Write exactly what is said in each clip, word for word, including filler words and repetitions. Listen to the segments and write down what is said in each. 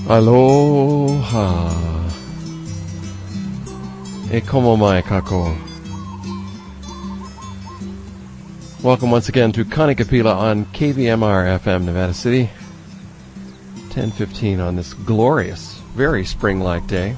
Aloha. E como mai kako. Welcome once again to Kanikapila on K V M R F M Nevada City. ten fifteen on this glorious, very spring-like day.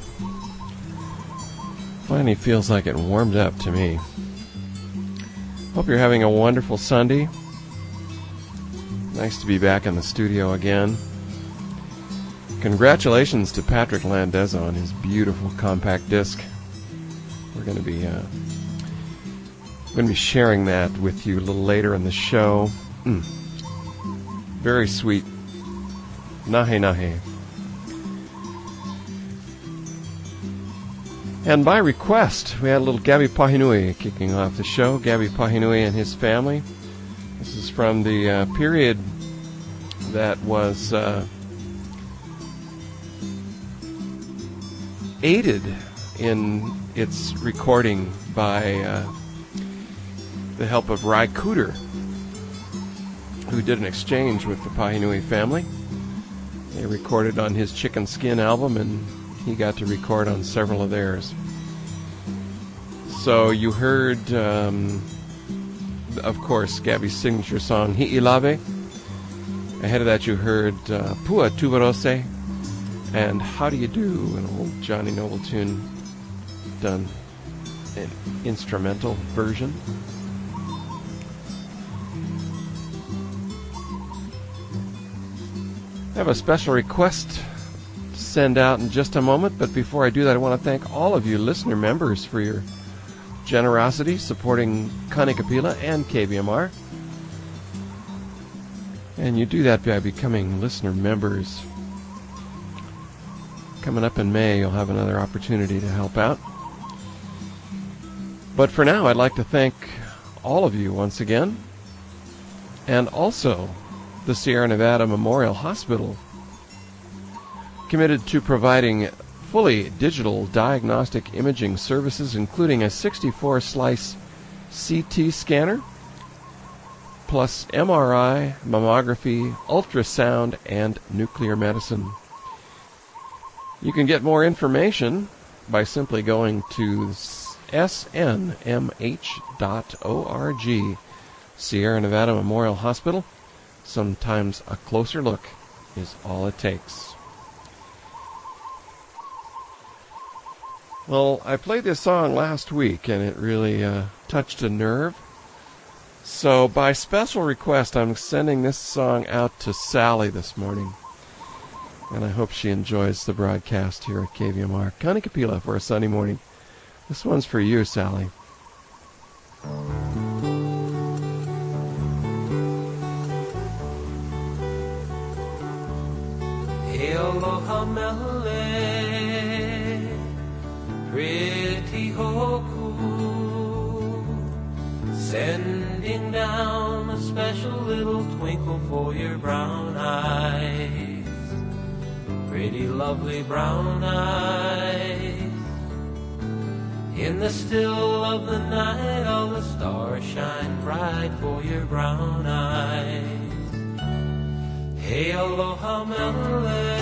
Finally feels like it warmed up to me. Hope you're having a wonderful Sunday. Nice to be back in the studio again. Congratulations to Patrick Landezzo on his beautiful compact disc. We're going to be uh, going to be sharing that with you a little later in the show. Mm. Very sweet. Nahe nahe. And by request, we had a little Gabi Pahinui kicking off the show. Gabi Pahinui and his family. This is from the uh, period that was uh, aided in its recording by uh, the help of Ry Cooder, who did an exchange with the Pahinui family. They recorded on his Chicken Skin album, and he got to record on several of theirs. So you heard, um, of course, Gabi's signature song, Hi'ilave. Ahead of that you heard uh, Pua Tubarose and How Do You Do, an old Johnny Noble tune done an instrumental version. I have a special request to send out in just a moment, but before I do that, I want to thank all of you listener members for your generosity supporting Kanikapila and K V M R. And you do that by becoming listener members. Coming up in May, you'll have another opportunity to help out. But for now, I'd like to thank all of you once again, and also the Sierra Nevada Memorial Hospital, committed to providing fully digital diagnostic imaging services, including a sixty-four slice C T scanner, plus M R I, mammography, ultrasound, and nuclear medicine. You can get more information by simply going to S N M H dot org, Sierra Nevada Memorial Hospital. Sometimes a closer look is all it takes. Well, I played this song last week, and it really uh, touched a nerve. So by special request, I'm sending this song out to Sally this morning. And I hope she enjoys the broadcast here at K V M R. Kanikapila for a Sunday morning. This one's for you, Sally. Hey, aloha mele, pretty hoku, sending down a special little twinkle for your brown eyes. Pretty lovely brown eyes. In the still of the night, all the stars shine bright for your brown eyes. Hey, aloha mele,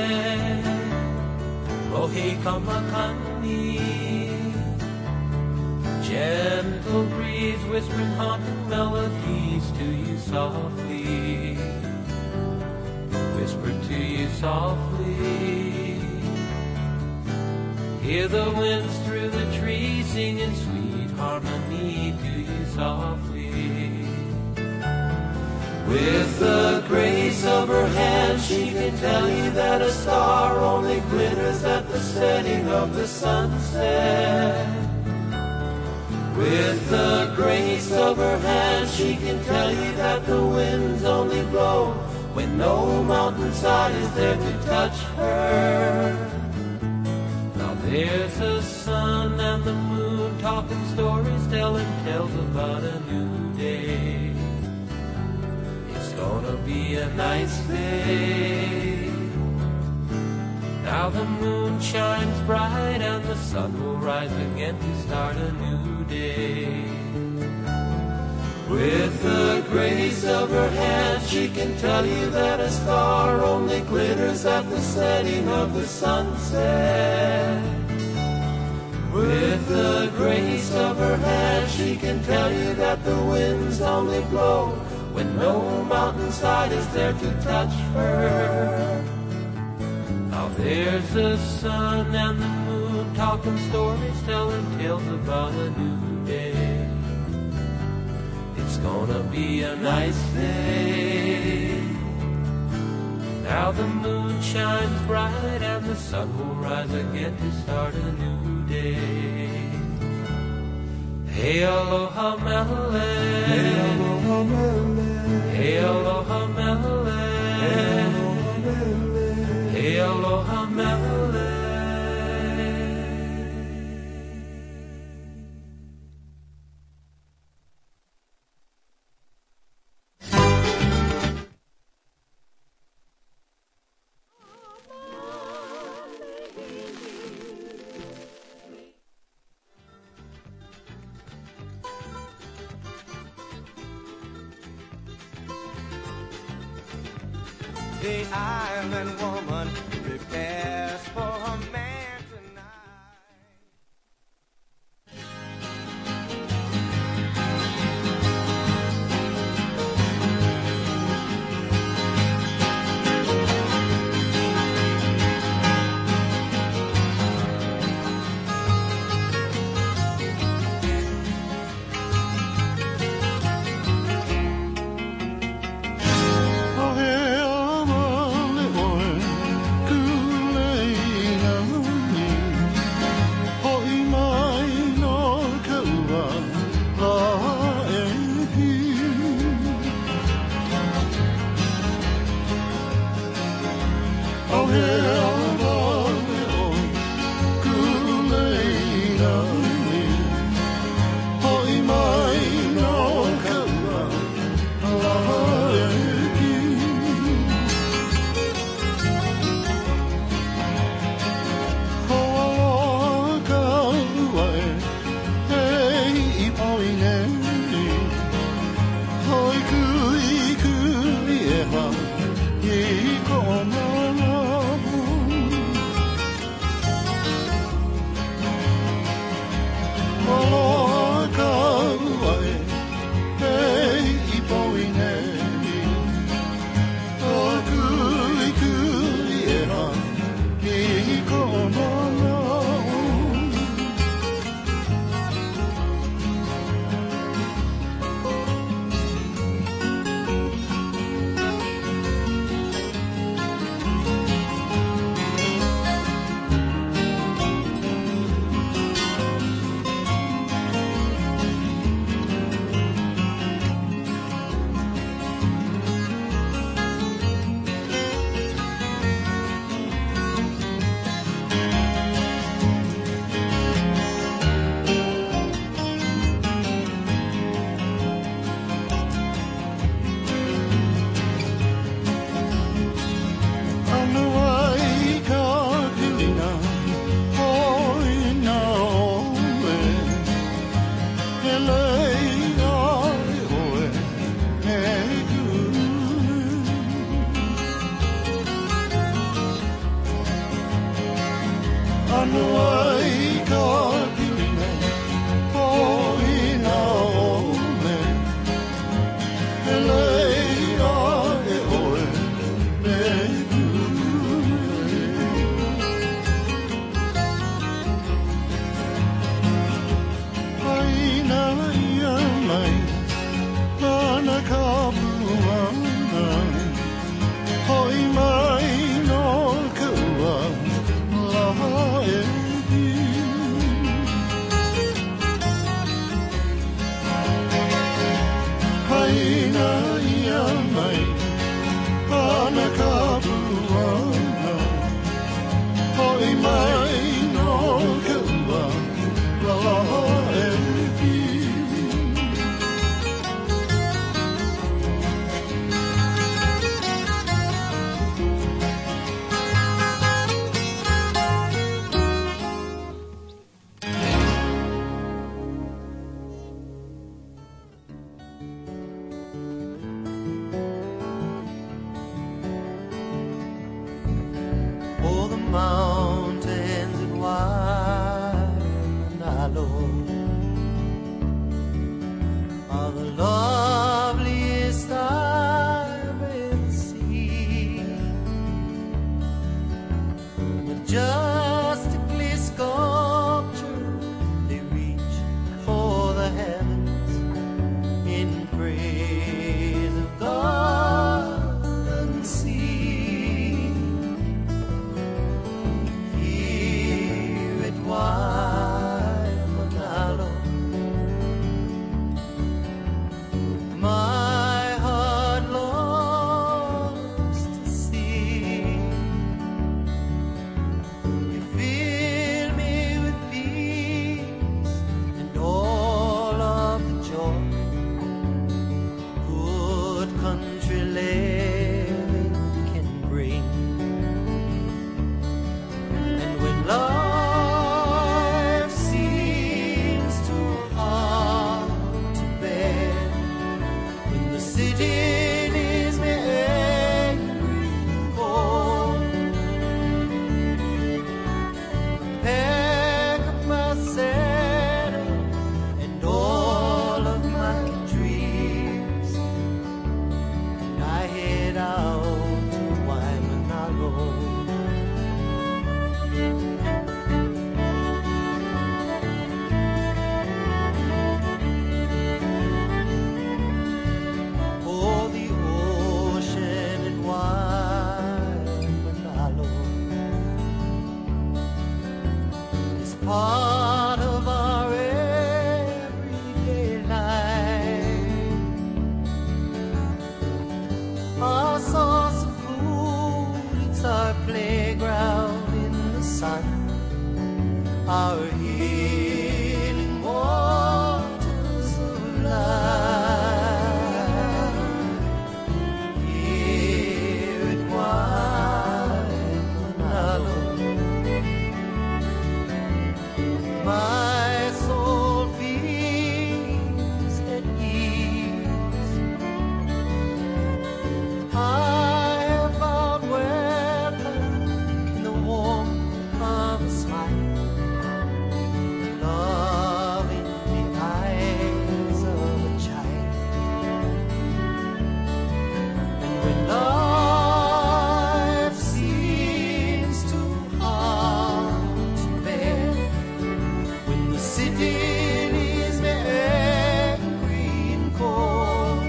lohe kamakani. Gentle breeze whispering haunting melodies to you softly. Whisper to you softly. Hear the winds through the trees singing sweet harmony to you softly. With the grace of her hand, she can tell you that a star only glitters at the setting of the sunset. With the grace of her hand, she can tell you that the winds only blow when no mountainside is there to touch her. Now there's the sun and the moon talking stories, telling tales about a new day. It's gonna be a nice day. Now the moon shines bright and the sun will rise again to start a new day. With the grace of her hand, she can tell you that a star only glitters at the setting of the sunset. With the grace of her hand, she can tell you that the winds only blow when no mountainside is there to touch her. Now there's the sun and the moon talking stories, telling tales about a new day. It's gonna be a nice day. Now the moon shines bright and the sun will rise again to start a new day. Hey aloha mele, hey aloha mele, hey aloha mele, hey aloha mele. The island woman prepares for her man tonight. part of our everyday life. Our source of food, it's our playground in the sun. Our healing waters of life. Here at Guaymalló, my soul feels at ease. I have found welcome in the warmth of a smile. Love in the eyes of a child. And when life seems too hard to bear, when the city leaves me angry and cold,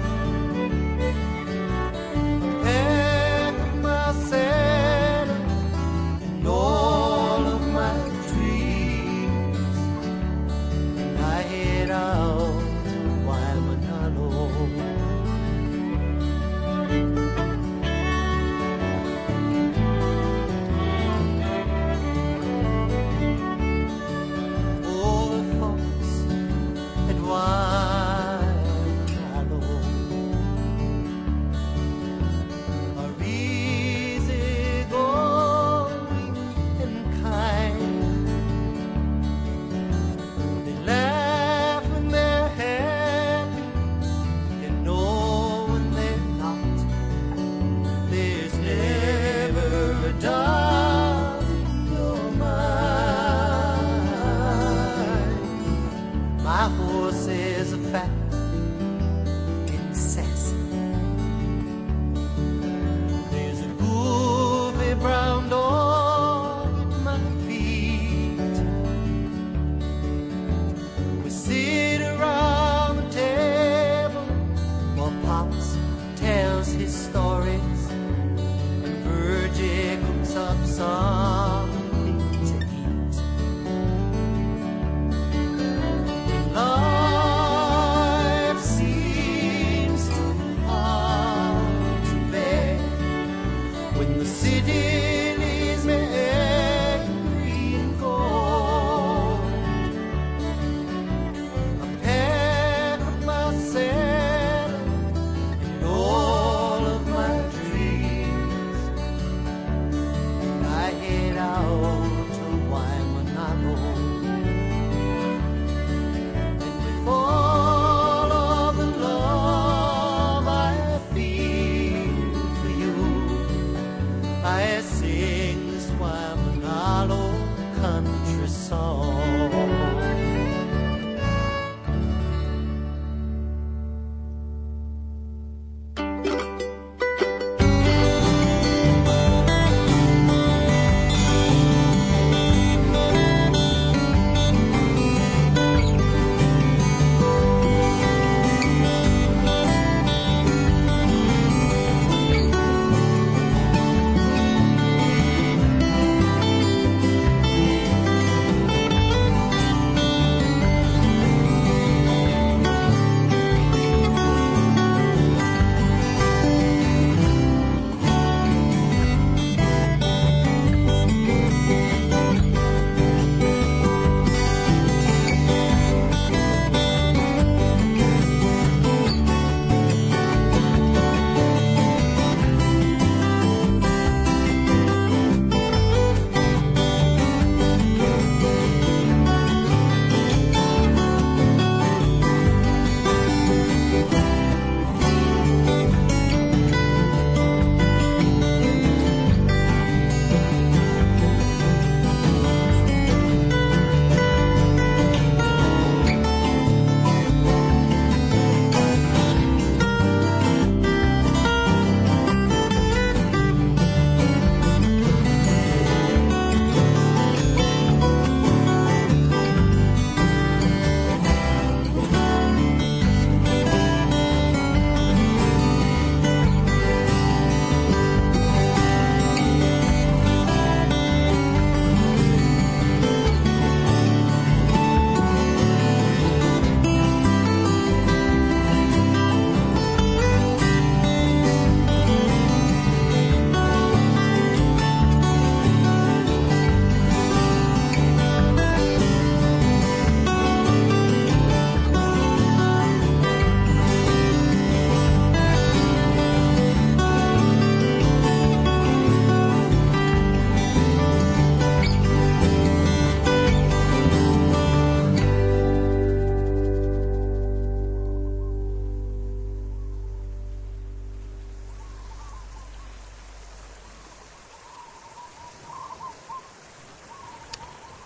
I pack my saddle and all of my dreams, and I head out to Guaymalló. Oh, the folks at Guaymalló are easygoing and kind. They laugh when they're happy, they know when they're not. There's never a doubt in your mind. My horse is a fat and sassy. There's a goofy brown dog at my feet. We sit around the table while Pops tells his stories and Virgie cooks up something to eat. When life seems too hard to bear, when the city leaves me angry and cold, I pack up my saddle and all of my dreams, and I head out to Guaymalló. And with all of the love I feel for you, I sing this Guaymalló country song.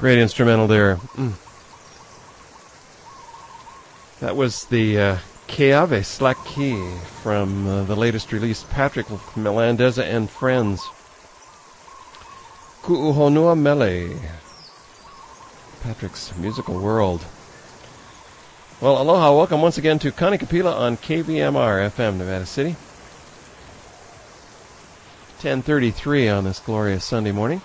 Great instrumental there. Mm. That was the uh, Keave Slack Key from uh, the latest release, Patrick Melandeza and Friends. Ku'uhonua Mele. Patrick's Musical World. Well, aloha. Welcome once again to Kanikapila on K V M R F M, Nevada City. ten thirty-three on this glorious Sunday morning.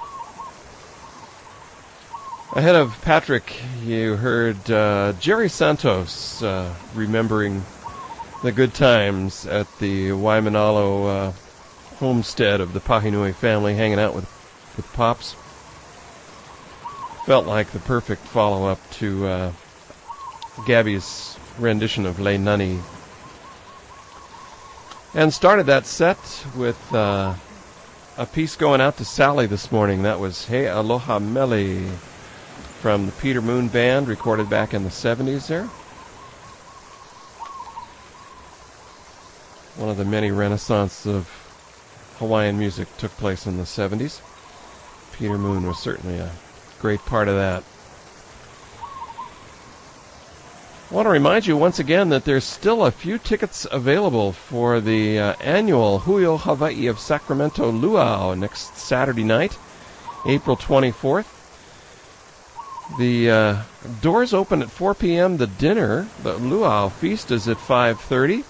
Ahead of Patrick, you heard uh, Jerry Santos uh, remembering the good times at the Waimanalo uh, homestead of the Pahinui family, hanging out with, with Pops. Felt like the perfect follow-up to uh, Gabby's rendition of Le Nani. And started that set with uh, a piece going out to Sally this morning. That was Hey Aloha Mele from the Peter Moon Band, recorded back in the seventies there. One of the many renaissance of Hawaiian music took place in the seventies. Peter Moon was certainly a great part of that. I want to remind you once again that there's still a few tickets available for the uh, annual Huio Hawaii of Sacramento Luau next Saturday night, April twenty-fourth. The uh, doors open at four p.m. The dinner, the luau feast, is at five thirty.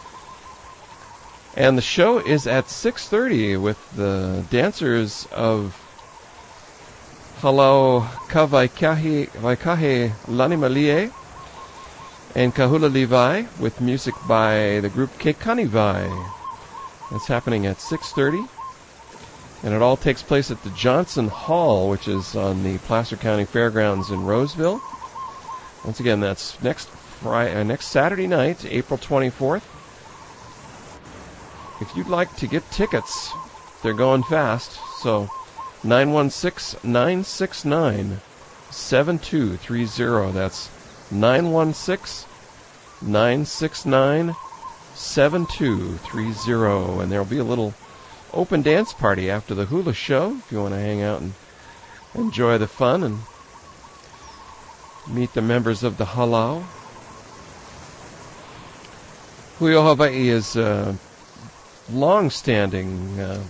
And the show is at six thirty with the dancers of Halau Kavaikahe Vaikahe Lanimalie and Kahula Levi with music by the group Kekani Vai. That's happening at six thirty. And it all takes place at the Johnson Hall, which is on the Placer County Fairgrounds in Roseville. Once again, that's next Friday, uh, next Saturday night, April twenty-fourth. If you'd like to get tickets, they're going fast. So nine one six, nine six nine, seven two three zero. That's nine one six, nine six nine, seven two three zero. And there'll be a little open dance party after the hula show if you want to hang out and enjoy the fun and meet the members of the halau. Huio Hawaii is a long-standing uh,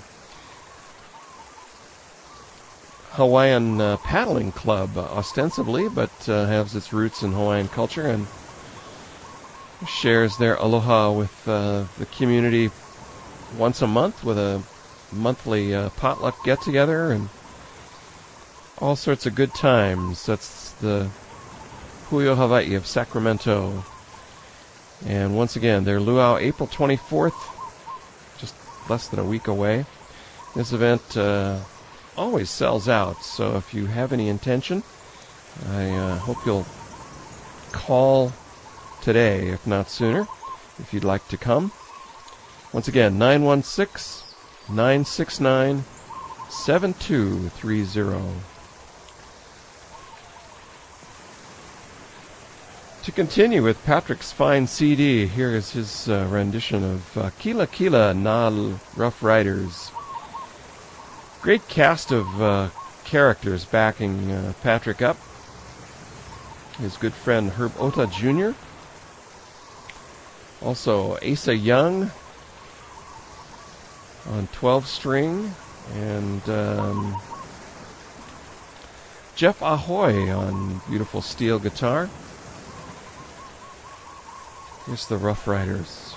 Hawaiian uh, paddling club, uh, ostensibly, but uh, has its roots in Hawaiian culture and shares their aloha with uh, the community once a month with a monthly uh, potluck get-together and all sorts of good times. That's the Huio Hawaii of Sacramento. And once again, their luau, April twenty-fourth, just less than a week away. This event uh, always sells out, so if you have any intention, I uh, hope you'll call today, if not sooner, if you'd like to come. Once again, nine one six, nine six nine, seven two three zero. To continue with Patrick's fine C D, here is his uh, rendition of uh, Kila Kila na Rough Riders. Great cast of uh, characters backing uh, Patrick up. His good friend Herb Ota Junior Also Asa Young on twelve string, and um, Jeff Ahoy on beautiful steel guitar. Here's the Rough Riders.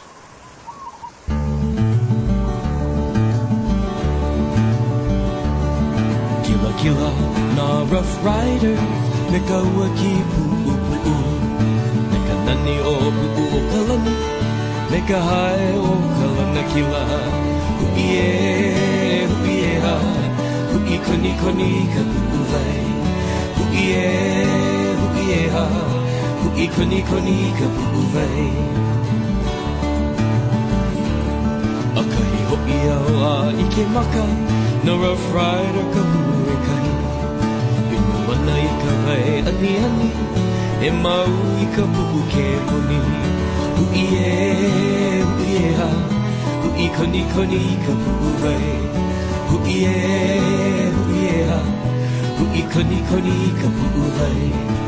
Kila kila na Rough Rider, meka waki pu'u pu'u, meka nani o pu'u o kalani, meka hai o kalana kila. Hu'ie, hu'ie ha, hu'i koni koni ka pu'u vai. Hu'ie, hu'ie ha, hu'i koni koni ka pu'u vai. Akahi ho'i au a ike maka, na Rough Rider ka hu'e kahi. Inu mana i ka vai ani ani, e mau i ka pu'u ke koni. Hu'ie, hu'ie ha, hu'i koni koni ka pu'u vai. Hu'ie, hu'ie ha, Hu'i koni koni ka pu'uwai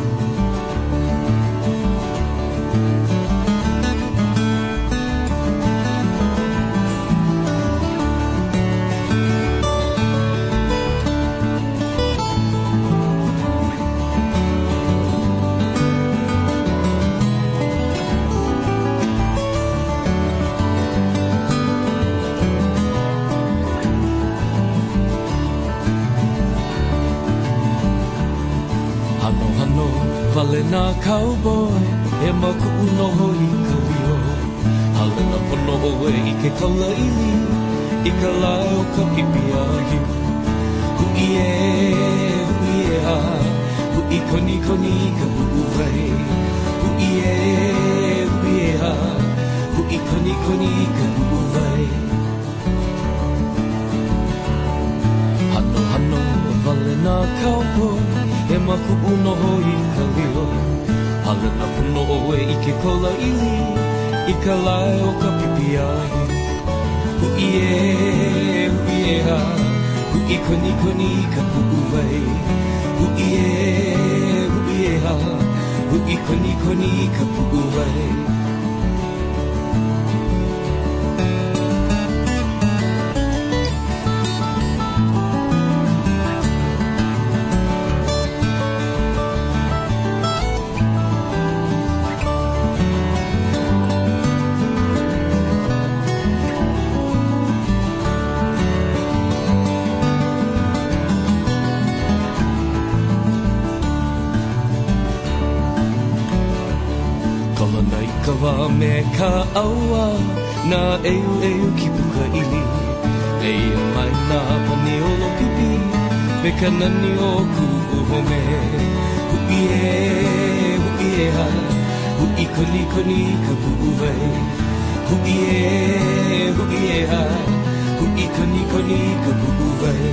Halena cowboy, e maku'u noho I ka lio Halena pono oe I ke kaula ili I ka lae o ka pipi ahi Hu'i e, hu'i e a Hu'i koni koni ka pu'uwai Hu'i e, hu'i e a Hu'i koni koni ka pu'uwai Hano hano Halena cowboy E maku'u noho I ka lio Halena puno oe I ke kola ili I ka lae o ka pipi ahi Hu'i e, hu'i e a Hu'i koni koni ka pu'uwai Hu'i e, hu'i e a Hu'i koni koni ka pu'uwai Kawa me ka aua Na eu eu ki puka ili Eia mai na pani olo pipi Me ka nani o ku uhome Hu'i e, hu'i e ha Hu'i koni koni ka pu'uwai Hu'i e, hu'i e ha Hu'i koni koni ka pu'uwai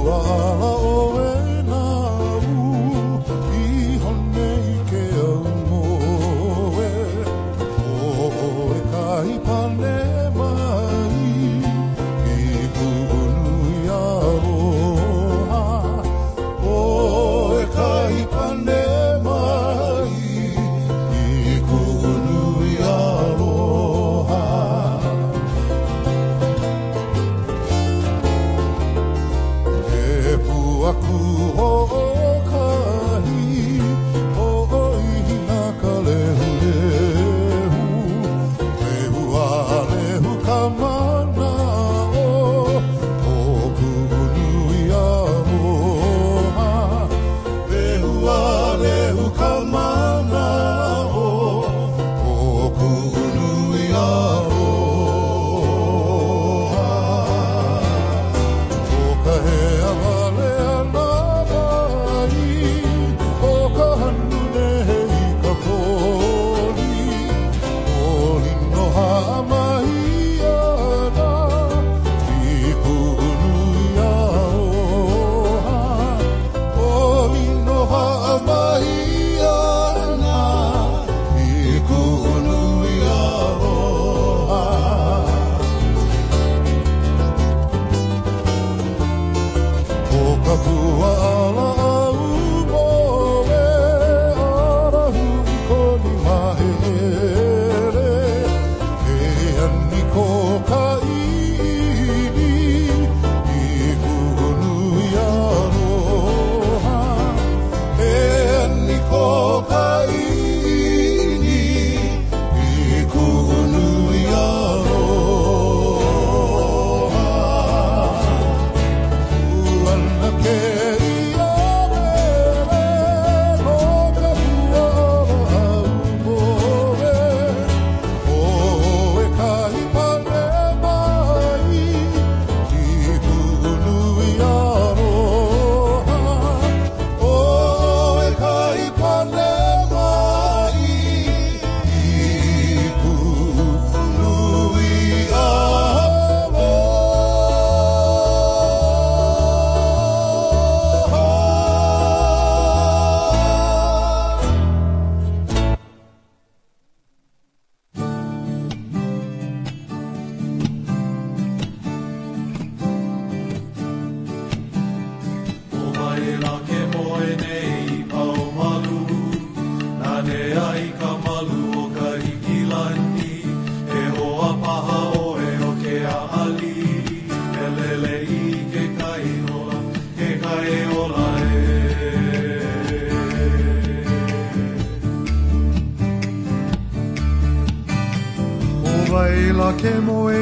Waila ke moe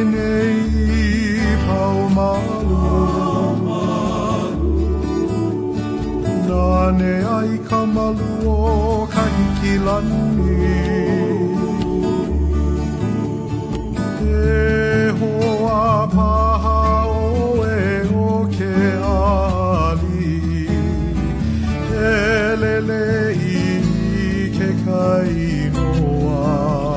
nei pau malu Nane ai ka malu o ka hiki lani E hoa paha o e o ke ali E lele i ke kainoa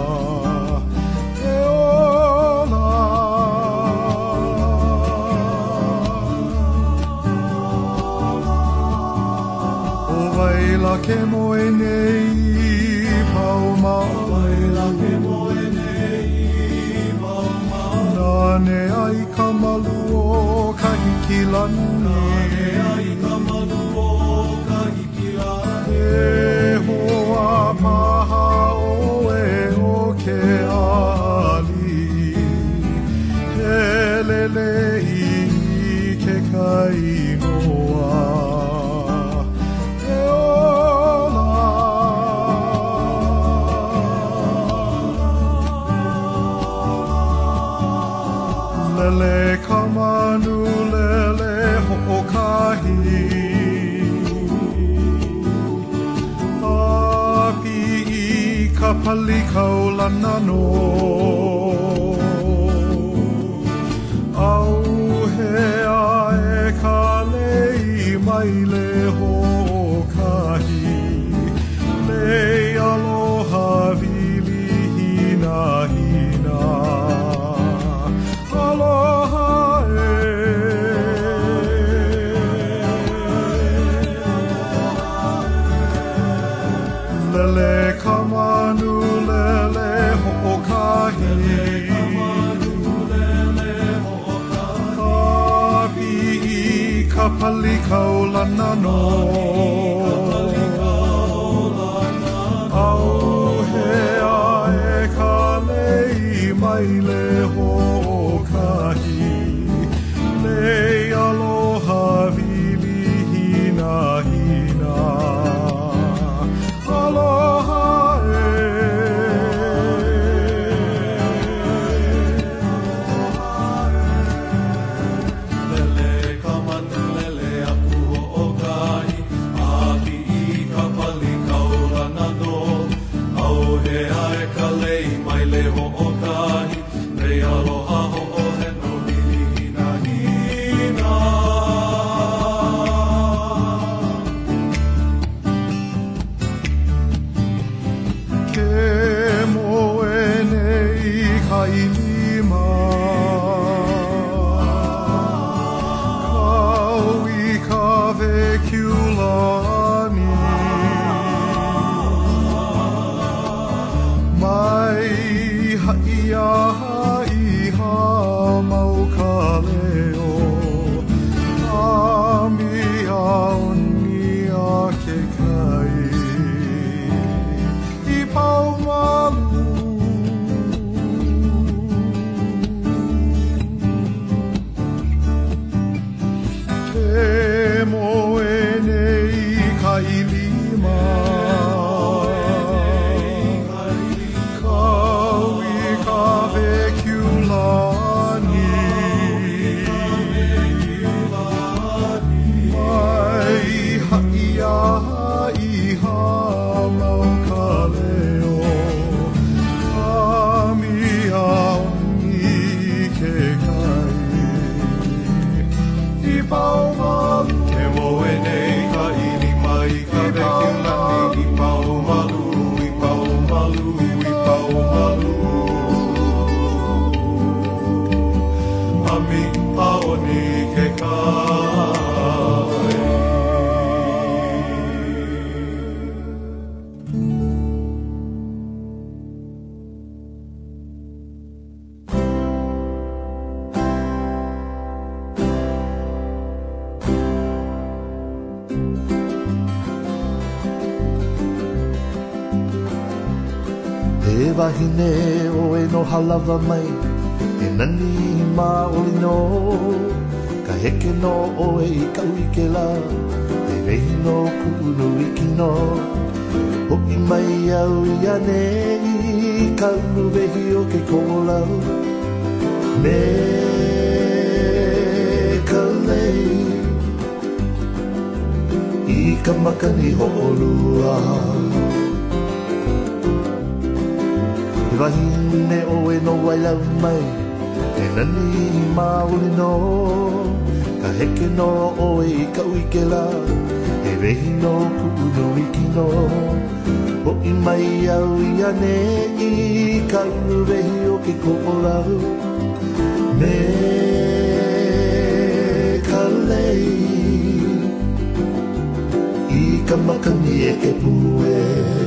Waila ke moe nei pau Waila ke moe nei pau Nane ai ka malu o ka hiki lani Nane ai ka malu o ka hiki lani E hoa paha o e o ke ali E lele i ke kainoa Lele ka manu lele ho'okahi Api i ka pali kaulana no Au hea e ka lei mai le ho'okahi Lei aloha vili hina hina Aloha e ka pali kaulana no Au hea e ka lei mai le hokahi Lei aloha vili hina hina Aloha Wahine o e no halawa mai E nani ma oli no Ka heke no o e i kau i ke la E rehi no kunu iki no Hoki mai au i ane i kau wehi o ke kolau Me ka lei I ka makani ho'olua E wahine o e no wailau mai E nani maoli no Ka heke no o e i kau i ke la E rehi no kunu iki no O i mai au i ane i kau rehi o ke ko'olau Me ka lei I ka makani e ke pue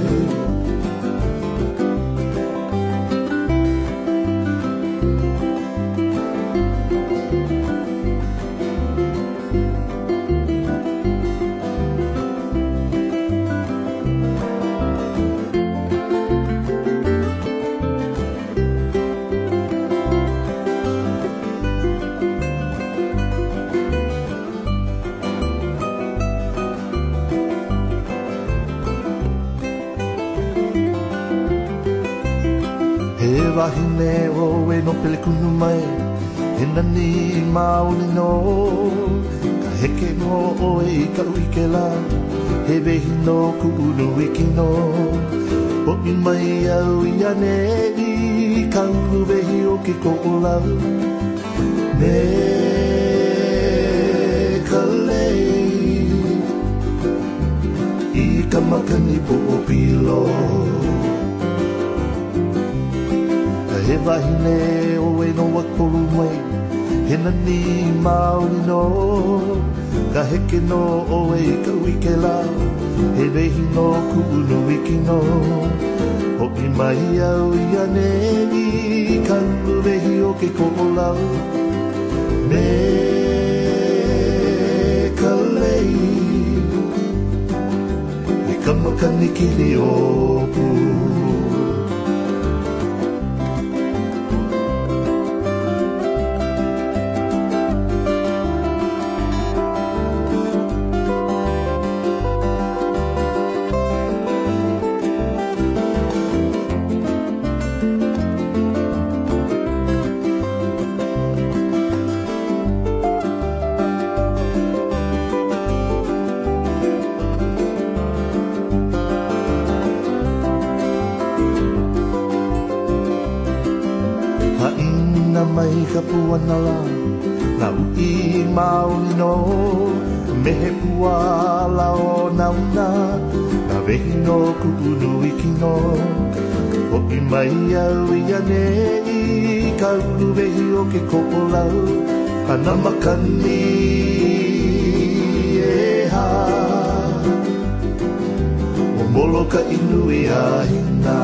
Wahine o e no pelekunu mai E nani maoli no Ka heke no o e i kau i ke la He wehi no kunu iki no O i mai au i ane i kau wehi o ke ko'olau Me ka lei I ka makani po o pilo He wahine o e no wakoru mai He nani maoli no Ka heke no o e i kau i ke la He rehi no kunu iki no O i mai au i ane i kau rehi o ke ko'olau Me kanikili opu. Haina mai ka puanala, na ui maoli no, mehe puala o nauna, na vehi no kupunu ikino. O i mai au ia nei, ka ulu vehi o ke kopolau, ana makani e ha. O molo ka inu i ahina.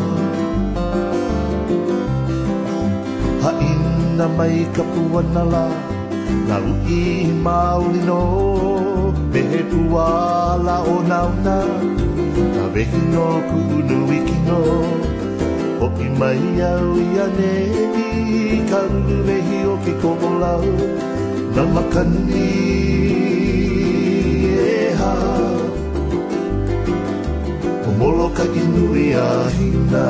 Haina mai ka puanala, na ui maoli no, mehe puala o nauna, na vehi no kuunu ikino. O i mai au ia nei, ka ulu vehi o ke kopolau, na makani e ha. O molo ka inu i ahina.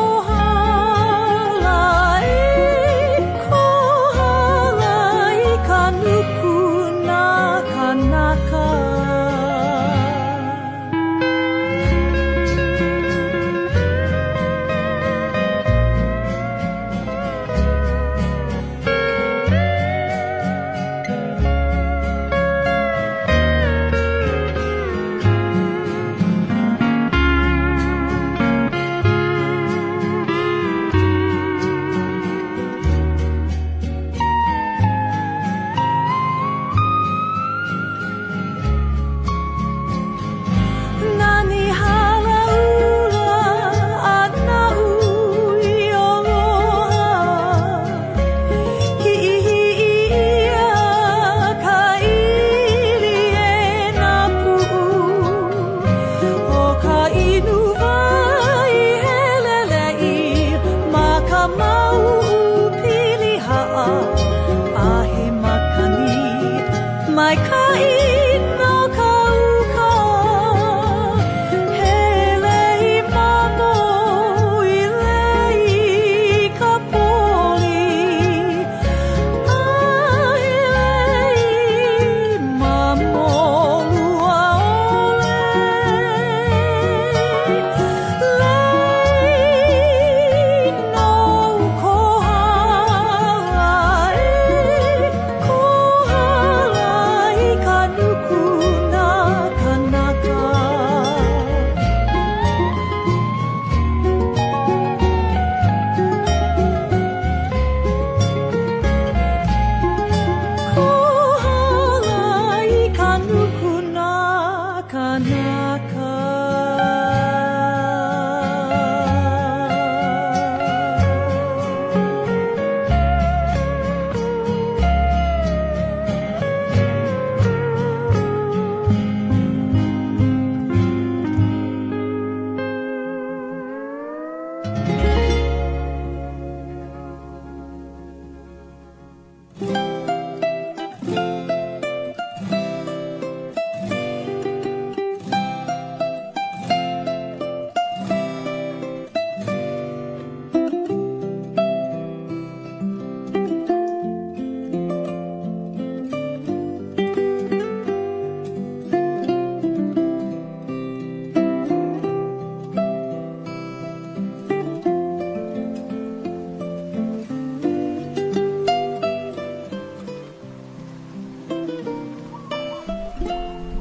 Ka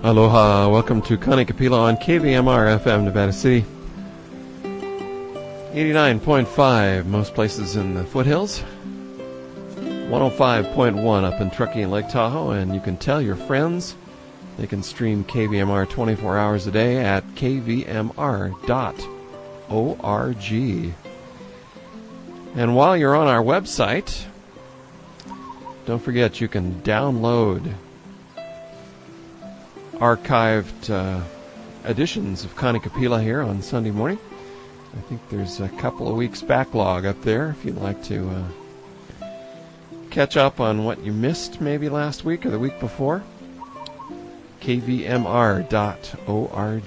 Aloha, welcome to Connie Kapila on K V M R F M Nevada City. eighty-nine point five most places in the foothills. one oh five point one up in Truckee and Lake Tahoe, and you can tell your friends they can stream K V M R twenty-four hours a day at k v m r dot org. And while you're on our website, don't forget you can download archived uh, editions of Connie Kapila here on Sunday morning. I think there's a couple of weeks backlog up there if you'd like to uh, catch up on what you missed maybe last week or the week before. k v m r dot org.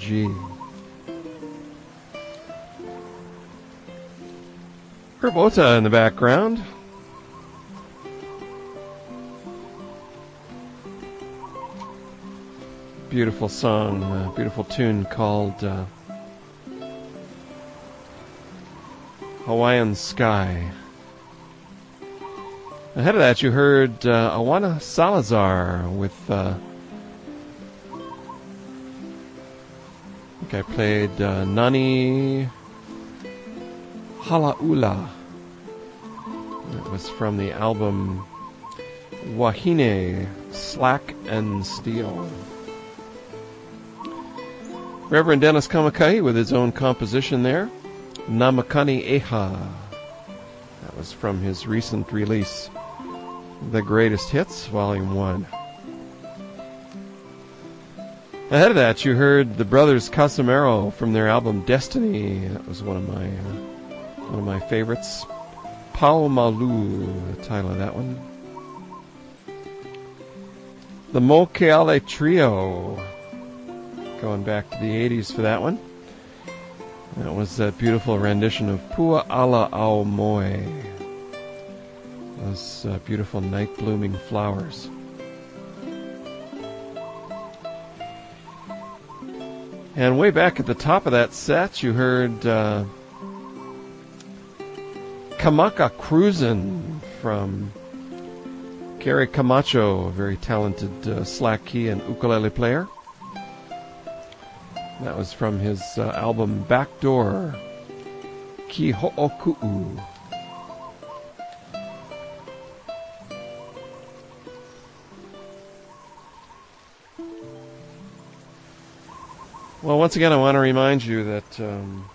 Herbota in the background. Beautiful song, uh, beautiful tune called uh, Hawaiian Sky. Ahead of that, you heard uh, Awana Salazar with, uh, I think I played uh, Nani Halaula. It was from the album Wahine, Slack and Steel. Reverend Dennis Kamakai with his own composition there, Namakani Eha. That was from his recent release, The Greatest Hits, Volume one. Ahead of that, you heard the Brothers Casimiro from their album Destiny. That was one of my uh, one of my favorites. Pau Malu, the title of that one. The Mokeale Trio, going back to the eighties for that one. That was that beautiful rendition of Pua Ala Ao Moe. Those uh, beautiful night blooming flowers. And way back at the top of that set, you heard uh, Kamaka Cruisin' from Gary Camacho, a very talented uh, slack key and ukulele player. That was from his uh, album Backdoor, Ki Ho'oku'u. Well, once again, I want to remind you that um,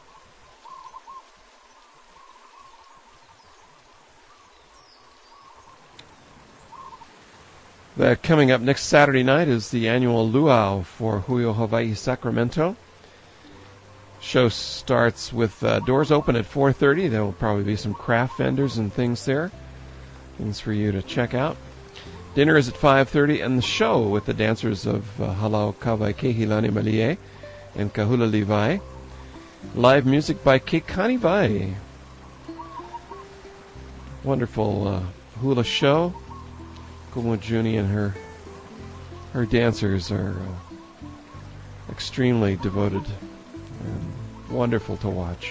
that coming up next Saturday night is the annual luau for Huio Hawaii Sacramento. Show starts with uh, doors open at four thirty. There will probably be some craft vendors and things there, things for you to check out. Dinner is at five thirty, and the show with the dancers of uh, Halau Kawai Kehilani Malie and Kahula Levi. Live music by Keikani Vai. Wonderful uh, hula show. Kumu Juni and her her dancers are uh, extremely devoted and wonderful to watch.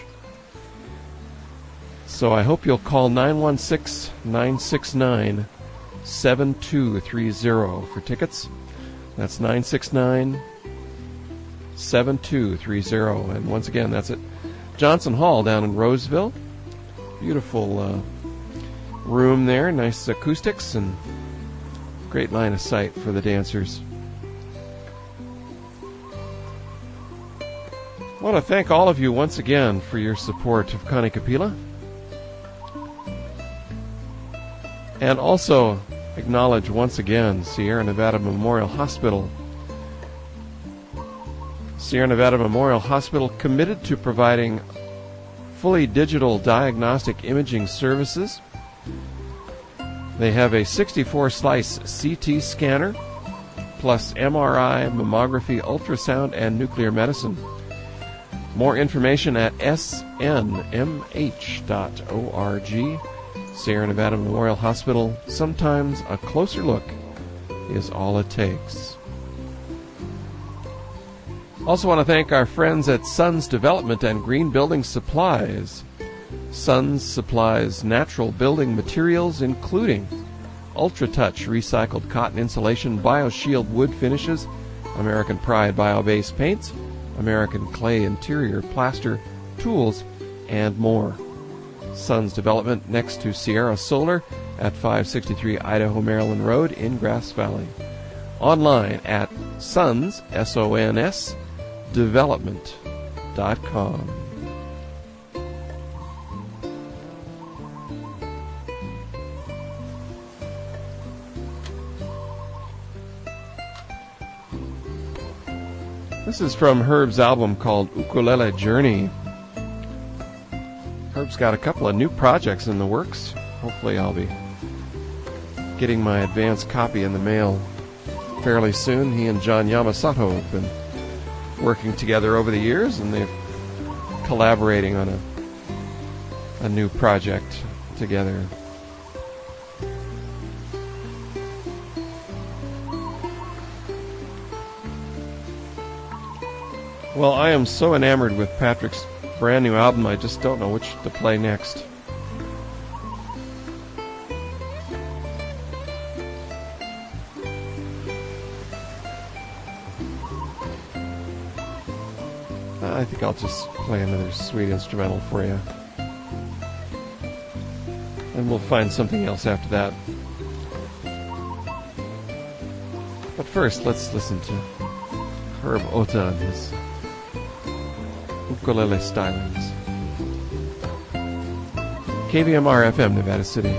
So I hope you'll call nine one six, nine six nine, seven two three zero for tickets. That's nine six nine, seven two three zero. And once again, that's at Johnson Hall down in Roseville. Beautiful uh, room there, nice acoustics, and great line of sight for the dancers. I want to thank all of you once again for your support of Connie Kapila. And also acknowledge once again Sierra Nevada Memorial Hospital. Sierra Nevada Memorial Hospital committed to providing fully digital diagnostic imaging services. They have a sixty-four slice C T scanner, plus M R I, mammography, ultrasound, and nuclear medicine. More information at s n m h dot org. Sierra Nevada Memorial Hospital, sometimes a closer look is all it takes. Also want to thank our friends at Sons Development and Green Building Supplies. Sons supplies natural building materials including UltraTouch recycled cotton insulation, BioShield wood finishes, American Pride bio-based paints, American Clay interior plaster, tools, and more. Sons Development next to Sierra Solar at five sixty-three Idaho Maryland Road in Grass Valley. Online at sons, S O N S, development dot com. This is from Herb's album called Ukulele Journey. Herb's got a couple of new projects in the works. Hopefully I'll be getting my advance copy in the mail fairly soon. He and John Yamasato have been working together over the years, and they're collaborating on a, a new project together. Well, I am so enamored with Patrick's brand new album, I just don't know which to play next. I think I'll just play another sweet instrumental for you. And we'll find something else after that. But first, let's listen to Herb Ota and his ukulele stylings. K V M R F M, Nevada City.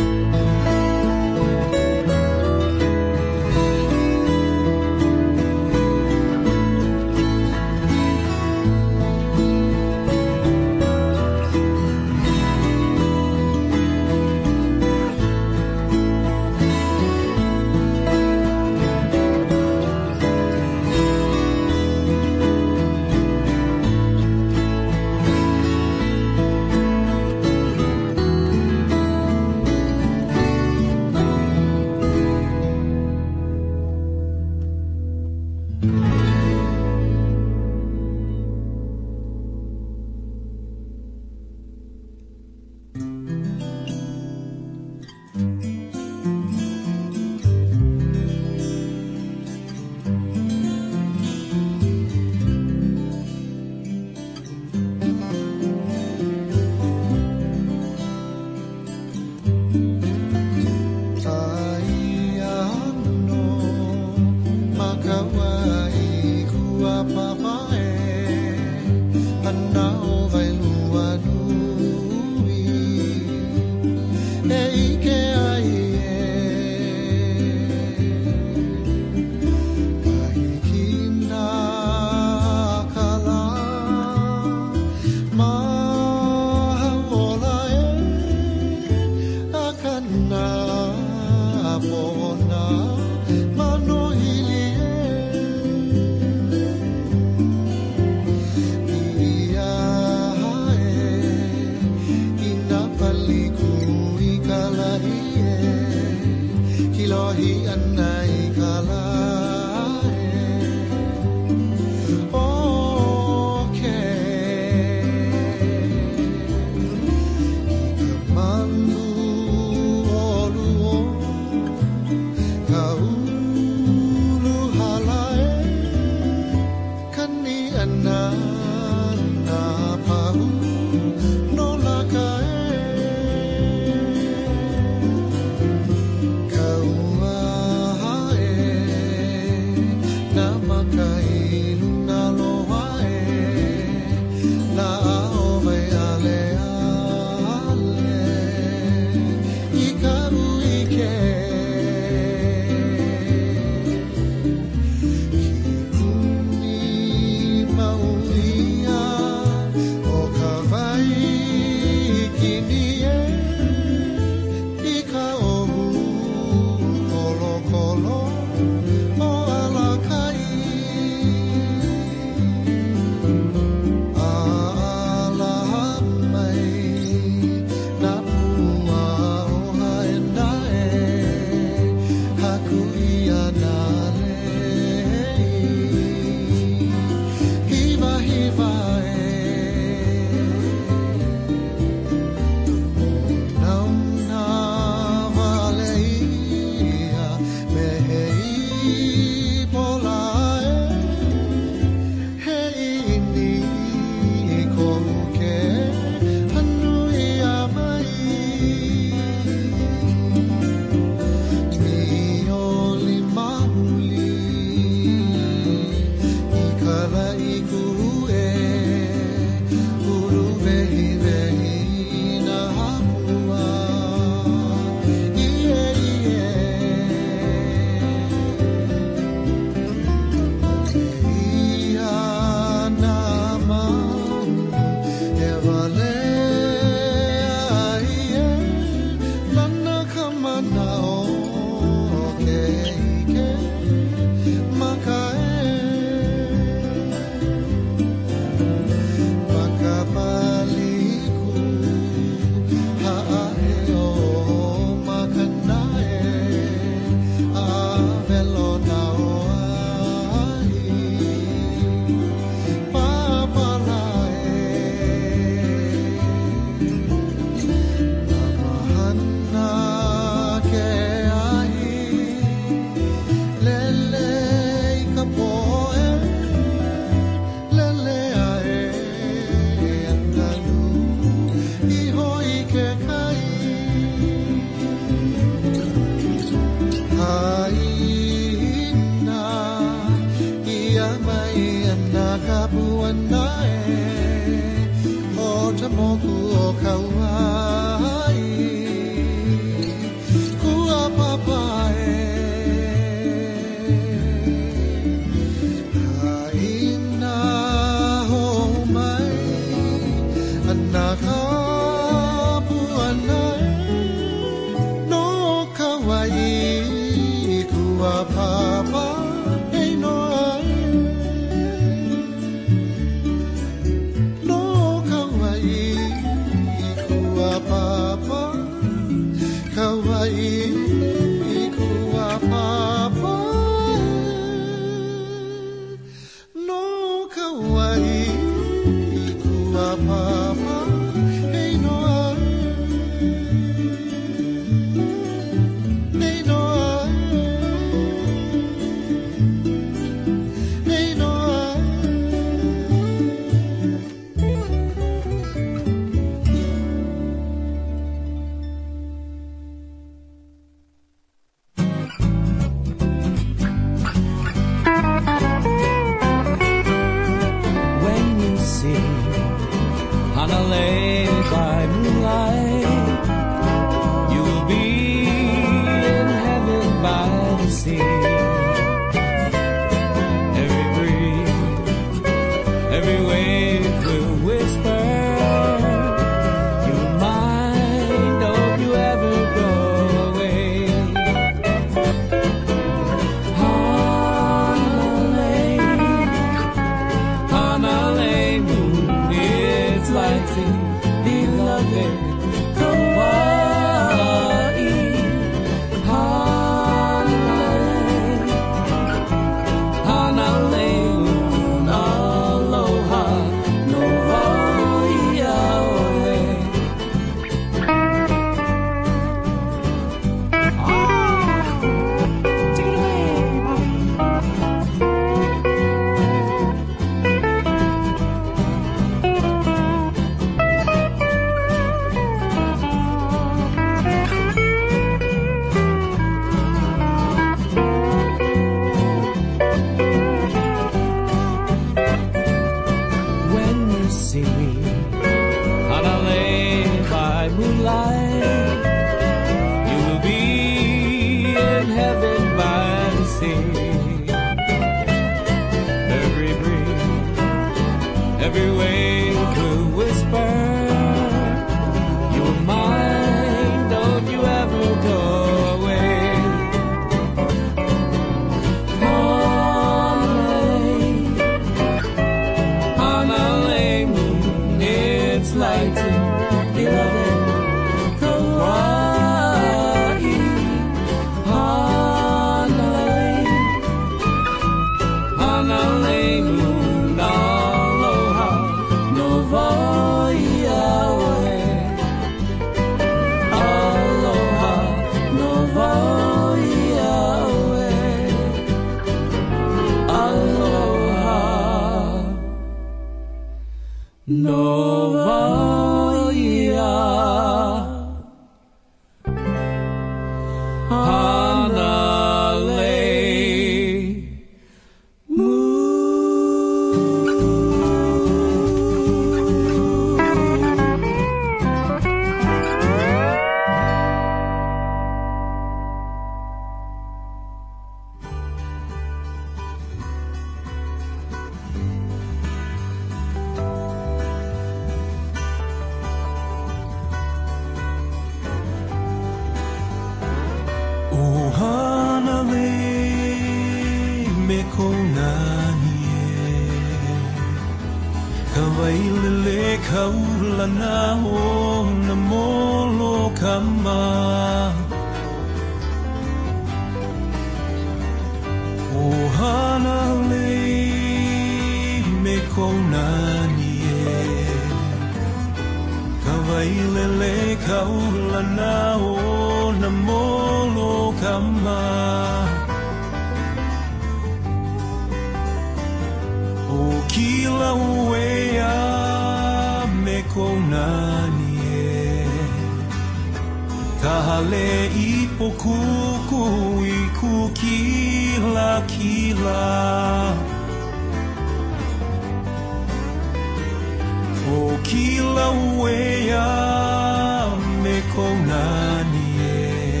kila wea me konani e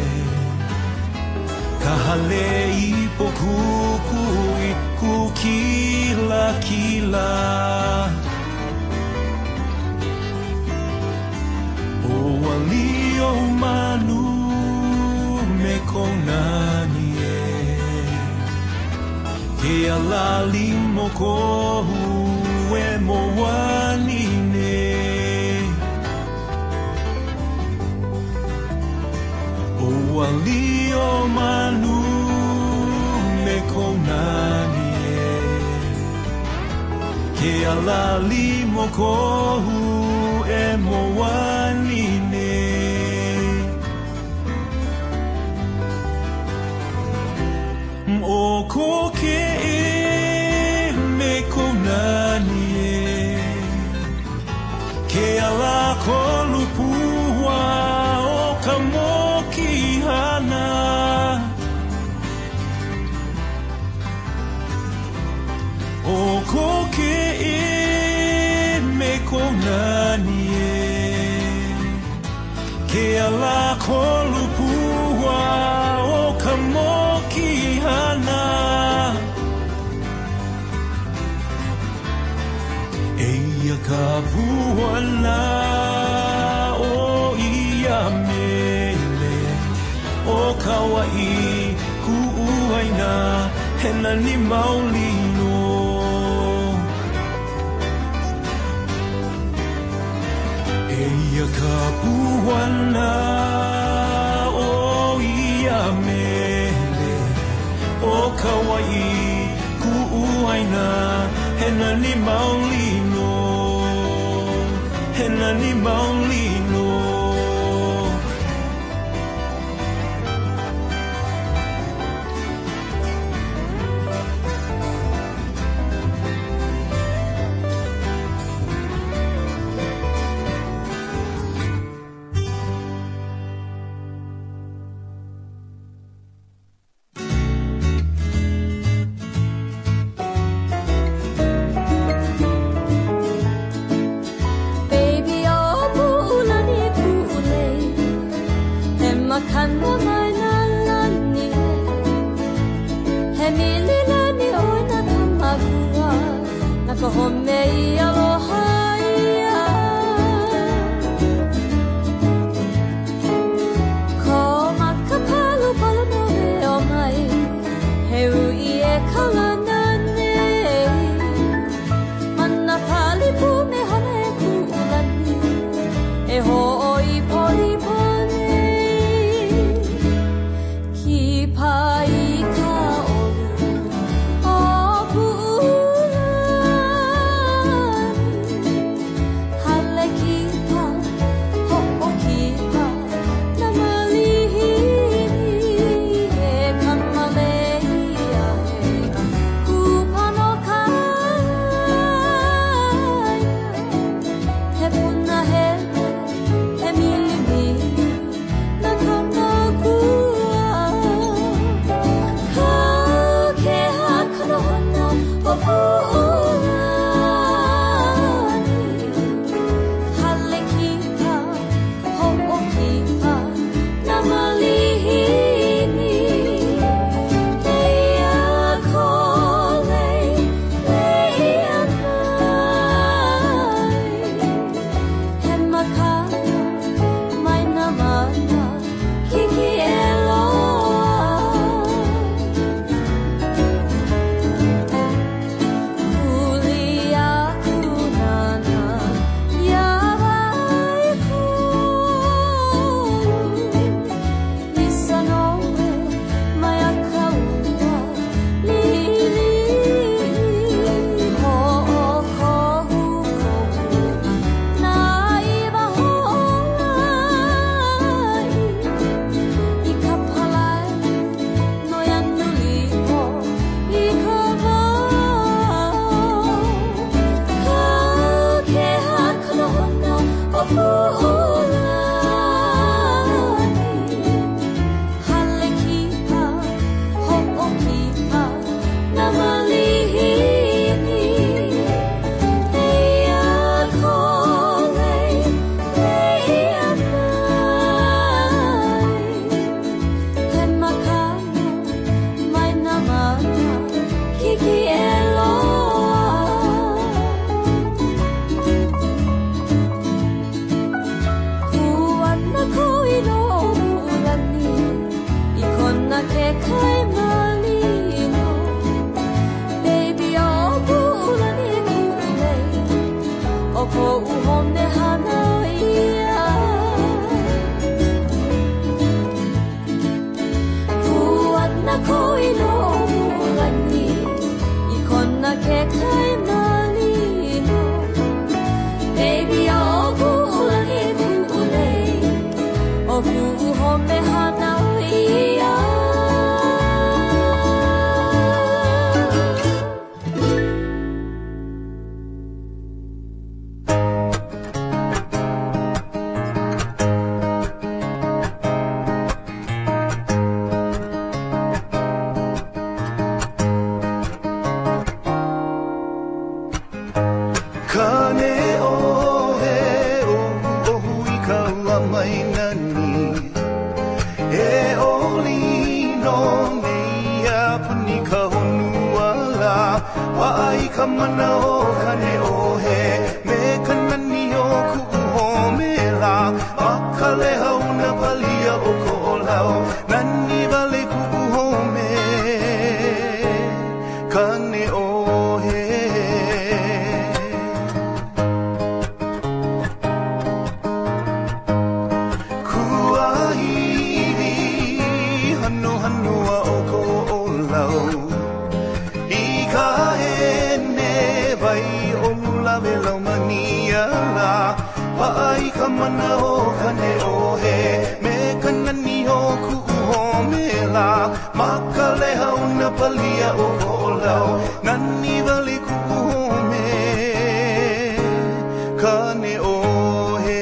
kahale I poku kui ku kila kila o alio manu me konani e ke alali mokohu e mo wani ne o alio manu me konani e ke alali mokohu e mo wani ne o ko ke e me konani ke ala kolupua o ka moki hana o ko ke e me konani e ke ala kolupua o ka moki hana eia ka puana o ia mele o kawaii ku uaina hena ni maulino eia ka puana o ia mele o kawaii ku uaina hena ni maulino hena ni maulino Kanda mai na lani he mili lani o na tamagua na ka home I aloha ia ko makapalu palu no me o mai he ui e kalana nei mana pali pu me hane ku ulani e ho oi poli poli Pai ka olu o pula mana o kane o he me kanani o ku ho me la makale hauna palia o ko lau nani vale ku ho me kane o he kuairi hanu hanu o ko lau ika ene vai o mula velo mania la pai kamana o kane o he me kanani o ku ho me la makale hauna palia o ko lau nani vale ku ho me kane o he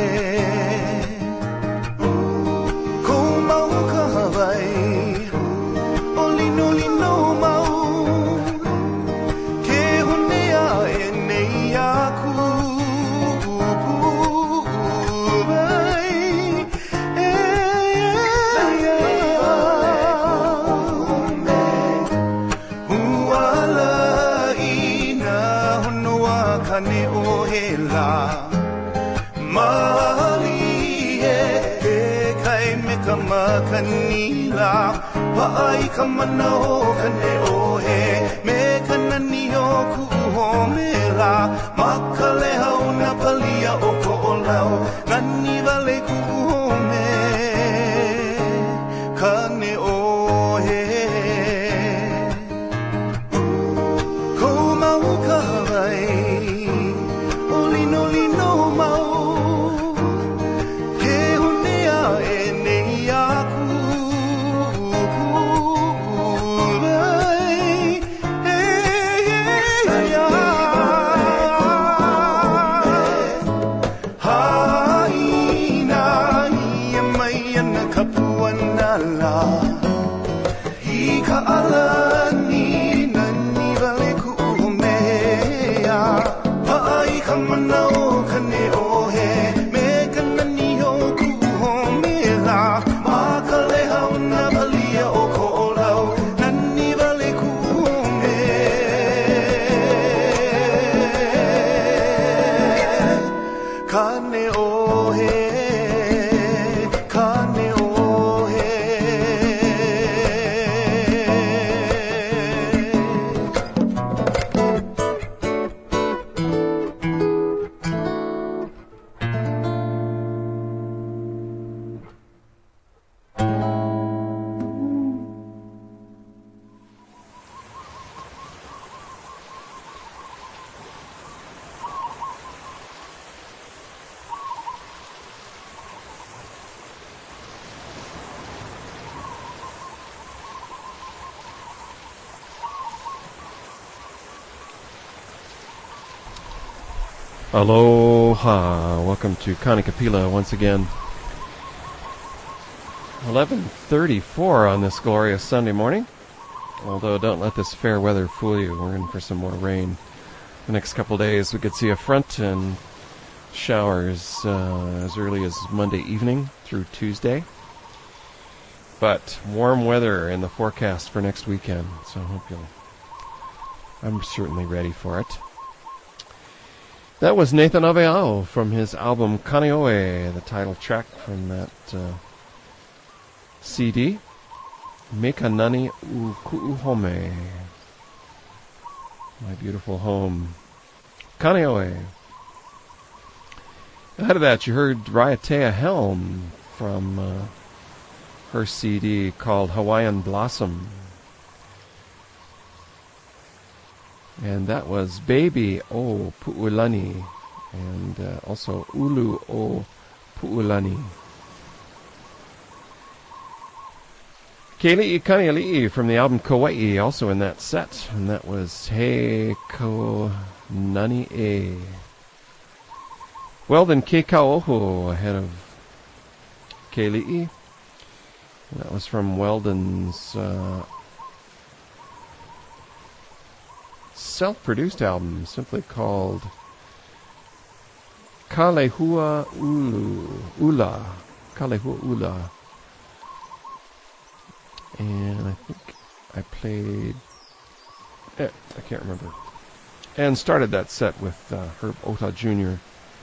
ko mau ka vai oli no li no mau ke honea e nei aku vai e uala ina honua kane o he la mali e ke kai me kamakanila pai kamana o kane o he me kanani o ku ho me la makale hauna palia o ko lau nani vale ku ho me kane o he ko mau ka vai oli no li no mau ke honea e nei aku vai e ya haina ia mai ana kapuana la ika alani nani vale ku mea pai kamana o kane o he me kanani o ku ho me la makale hauna valia o ko lau nani vale ku me kane o he kane o he Aloha, welcome to Kanikapila once again. eleven thirty-four on this glorious Sunday morning. Although don't let this fair weather fool you, we're in for some more rain. The next couple days we could see a front and showers uh, as early as Monday evening through Tuesday. But warm weather in the forecast for next weekend, so I hope you'll... I'm certainly ready for it. That was Nathan Aveao from his album Kaneohe, the title track from that uh, C D. Meka Nani U Ku'uhome. My beautiful home. Kaneohe. Ahead of that, you heard Raiatea Helm from uh, her C D called Hawaiian Blossom. And that was Baby O Pu'ulani, and uh, also Ulu O Pu'ulani. Keili'i Kaniali'i from the album Kauai, also in that set, and that was He Ko Nani E. Weldon Ke Kauohu ahead of Keili'i. That was from Weldon's uh, self-produced album, simply called Kalehua Ulu Ula. Kalehua Ula. And I think I played... Eh, I can't remember. and started that set with uh, Herb Ota Junior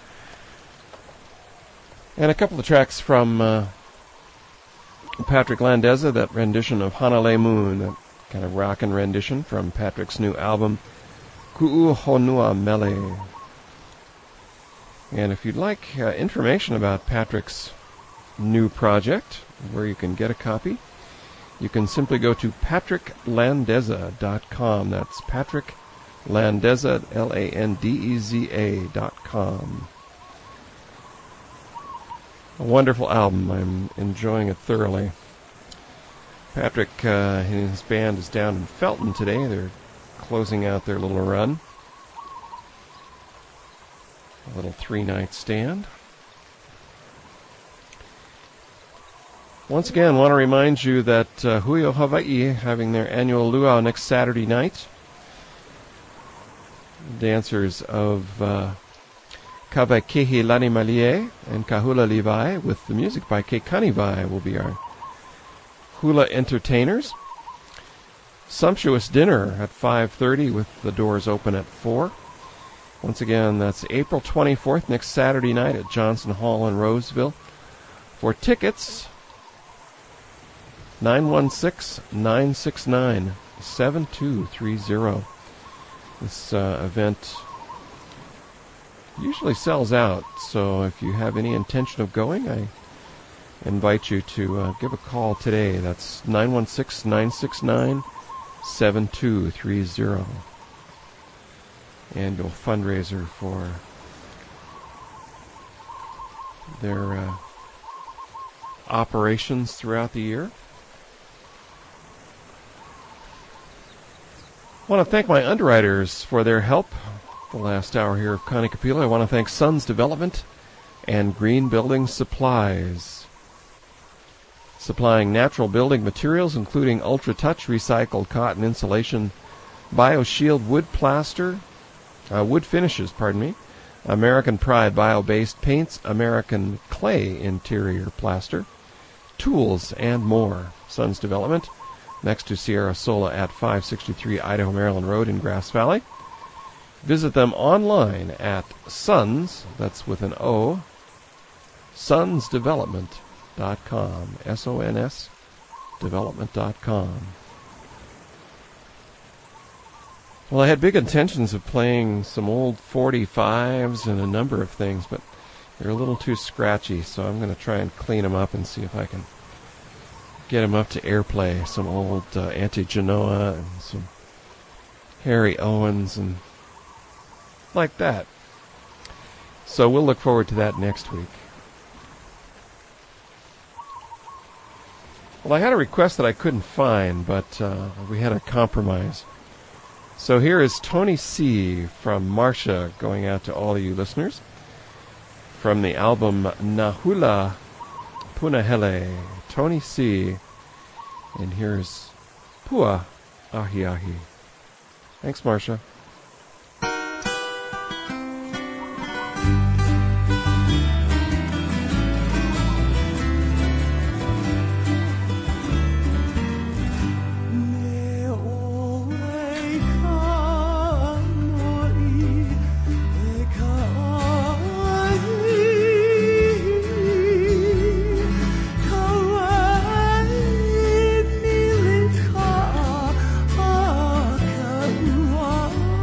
And a couple of tracks from uh, Patrick Landeza, that rendition of Hanale Moon, that kind of rockin' rendition from Patrick's new album, Ku'u Honua Mele. And if you'd like uh, information about Patrick's new project, where you can get a copy, you can simply go to patrick landeza dot com. That's Patrick Landeza, L A N D E Z A dot com. A wonderful album. I'm enjoying it thoroughly. Patrick uh, and his band is down in Felton today. They're closing out their little run. A little three-night stand. Once again, I want to remind you that uh, Huio Hawaii having their annual luau next Saturday night. Dancers of uh, Kawaikehi Lani Malie and Kahula Levi with the music by Keikani Vai will be our hula entertainers. Sumptuous dinner at five thirty with the doors open at four. Once again, that's April twenty-fourth, next Saturday night at Johnson Hall in Roseville. For tickets, nine one six, nine six nine, seven two three zero. This uh, event usually sells out, so if you have any intention of going, I invite you to uh, give a call today. That's nine one six, nine six nine, seven two three zero. Annual fundraiser for their uh, operations throughout the year. I want to thank my underwriters for their help the last hour here of Connie Capilla. I want to thank Sons Development and Green Building Supplies, supplying natural building materials including Ultra Touch recycled cotton insulation, BioShield wood plaster, uh, wood finishes, pardon me, American Pride bio-based paints, American Clay interior plaster, tools, and more. Sons Development, next to Sierra Sola at five sixty-three Idaho Maryland Road in Grass Valley. Visit them online at Sons, that's with an O, sons development dot com, S O N S development dot com. Well, I had big intentions of playing some old forty-fives and a number of things, but they're a little too scratchy, so I'm going to try and clean them up and see if I can get them up to airplay. Some old uh, Auntie Genoa and some Harry Owens and like that. So we'll look forward to that next week. Well, I had a request that I couldn't find, but uh, we had a compromise. So here is Tony C. from Marcia, going out to all of you listeners, from the album Nahula Punahele. Tony C. And here's Pua Ahi Ahi. Thanks, Marcia. Oh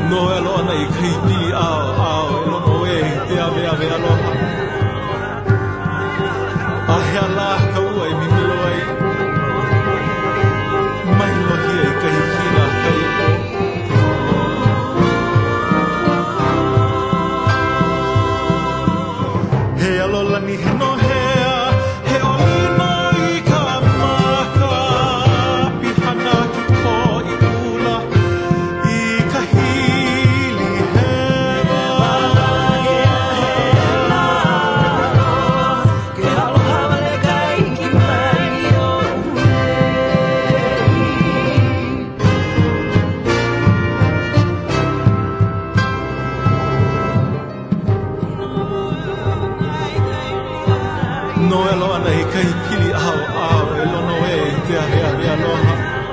No alo nei kai pili ao ao elo no e te ave ave aloha. Ahe ala ka ua i mimilo ai. Mai lohi e kai kina kai o. He alola ni he no hea, he olino i ka maka. Pihana ki po i ula, i ka hili hewa. Ke aloha wale kai ki mai o no elo ana i kai pili ao ao e lono e te ahe ahe aloha.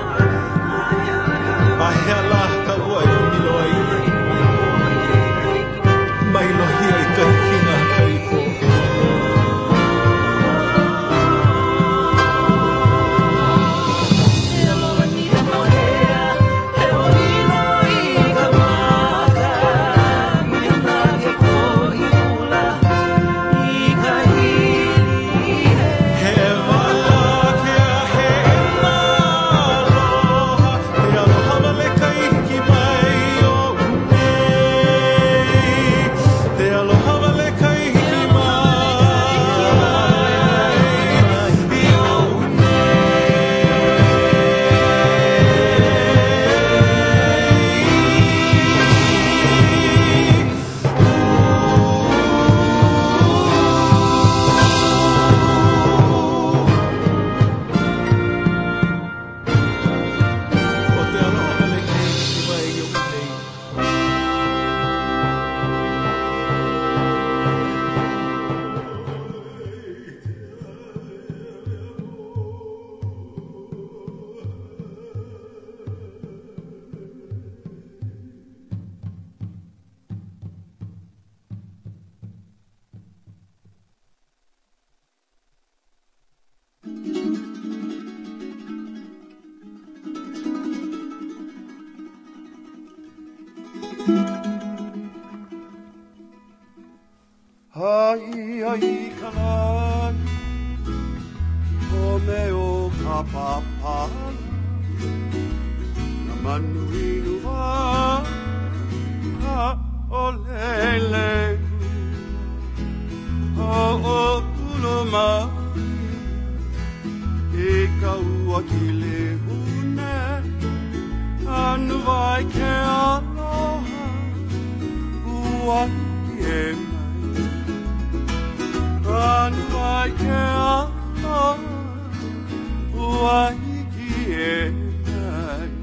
Ahe ala ka ua i milo ai. Mai lohi ai kai kina kai po. Hai ai kalai o me o ka papai na manu inu wa ka o lele o o kulo mai e ka ua ki le hune anu vai ke aloha ua ki e anu vai ke aloha ua ki e mai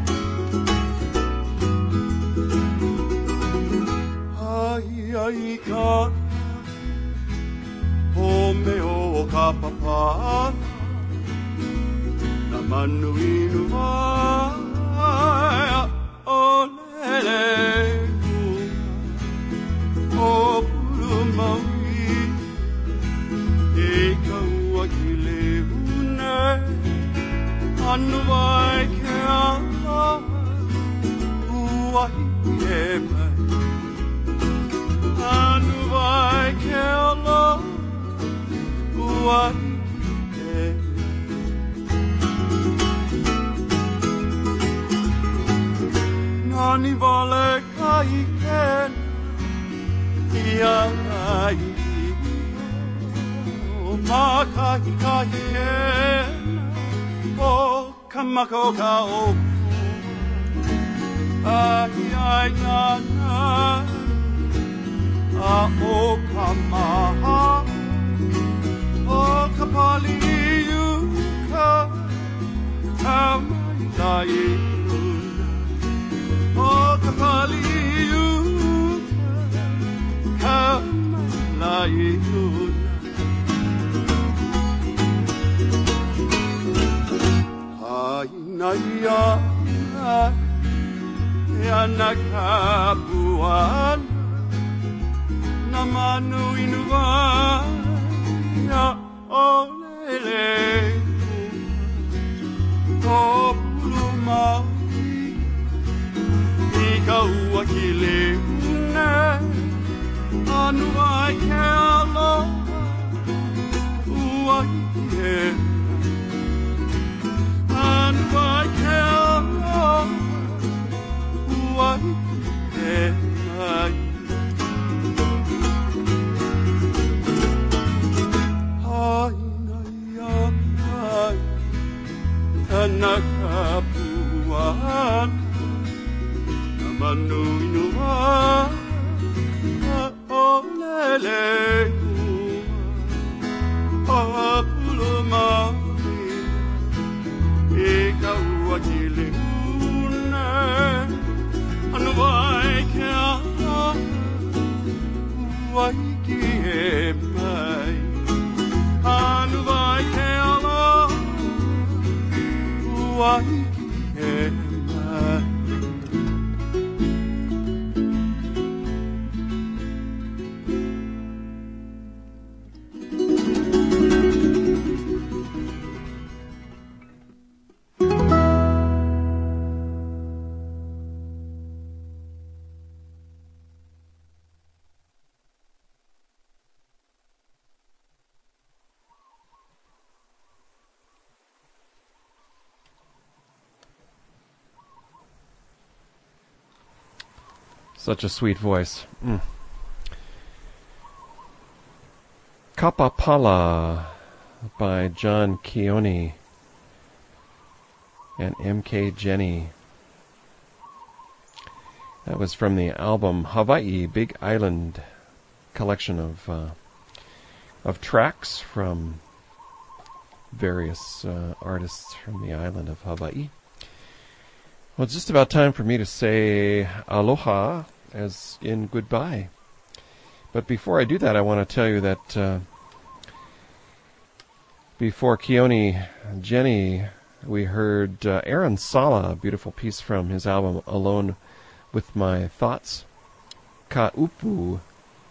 ai ai ka o me o ka papa na manu inu vai o lele o pulu maui e ka ua ki le hune anu vai ke aloha ua ki e mai anu vai ke aloha ua ki e nani vale kai ken ia ai o makai kai ken o kamako ka o ai ai na na a o kamaha o kapali yuka kamai o kapali yuka kamai ai na ia ia na kapuan na manu inuwa ya olele o pulu maui i ka kaua ki le une anu ai ke aloha uai ke anu ai ke aloha uai ke mai hai nai ai tanaka puan Manu inua o lele a pulo mai e kaua ki le una anu vai ke a vai ki e mai anu vai ke ala vai ki e mai Such a sweet voice. Mm. Kapapala by John Keone and M K Jenny. That was from the album Hawaii Big Island, collection of uh, of tracks from various uh, artists from the island of Hawaii. Well, it's just about time for me to say aloha, as in goodbye. But before I do that, I want to tell you that uh, before Keone Jenny, we heard uh, Aaron Sala, a beautiful piece from his album Alone with My Thoughts. Ka upu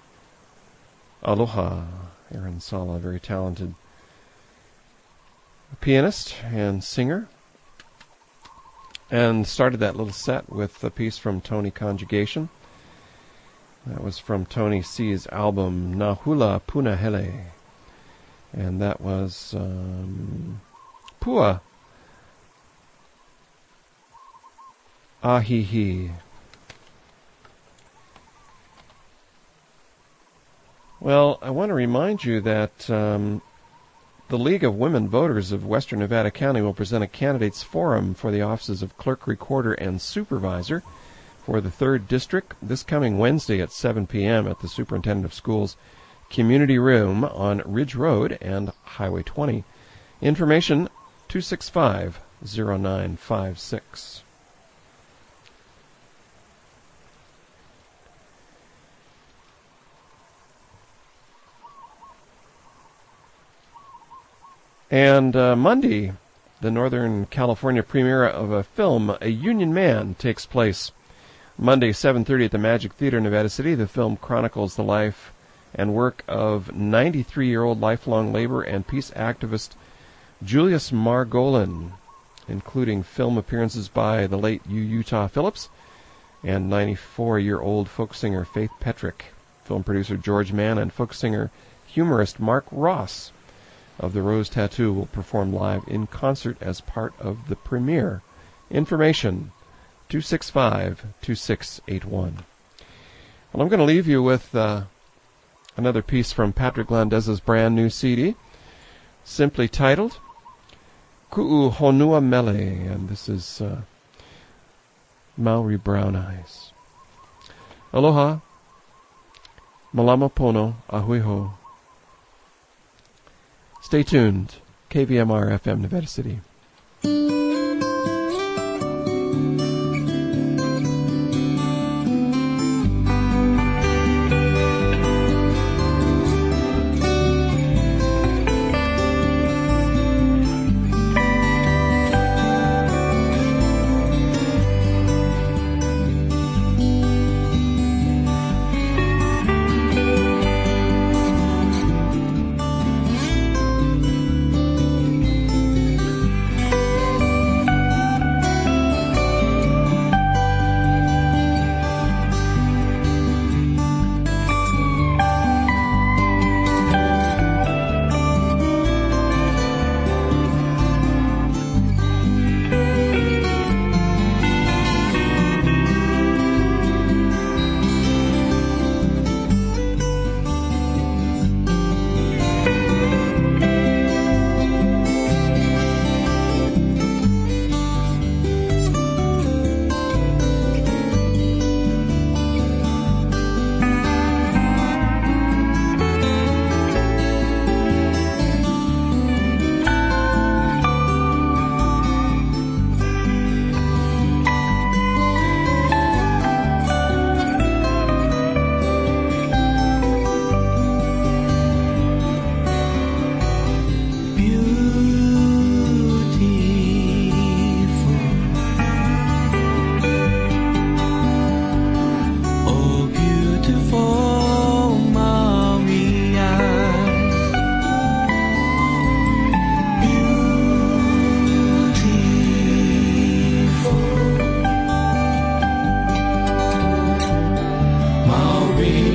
aloha. Aaron Sala, very talented pianist and singer. And started that little set with a piece from Tony Conjugation. That was from Tony C's album Nahula Punahele. And that was um, Pua Ahihi. Well, I want to remind you that um, the League of Women Voters of Western Nevada County will present a candidates forum for the offices of clerk, recorder, and supervisor for the third District this coming Wednesday at seven p.m. at the Superintendent of Schools Community Room on Ridge Road and Highway twenty. Information two six five, zero nine five six. And uh, Monday, the Northern California premiere of a film, A Union Man, takes place. Monday, seven thirty at the Magic Theater in Nevada City. The film chronicles the life and work of ninety-three-year-old lifelong labor and peace activist Julius Margolin, including film appearances by the late U. Utah Phillips and ninety-four-year-old folk singer Faith Petrick, film producer George Mann, and folk singer humorist Mark Ross of the Rose Tattoo will perform live in concert as part of the premiere. Information two six five, two six eight one. Well, I'm going to leave you with uh, another piece from Patrick Landez's brand new C D, simply titled Ku'u Honua Mele, and this is uh, Maori Brown Eyes. Aloha, malama pono, ahui ho. Stay tuned. K V M R F M Nevada City.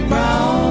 brown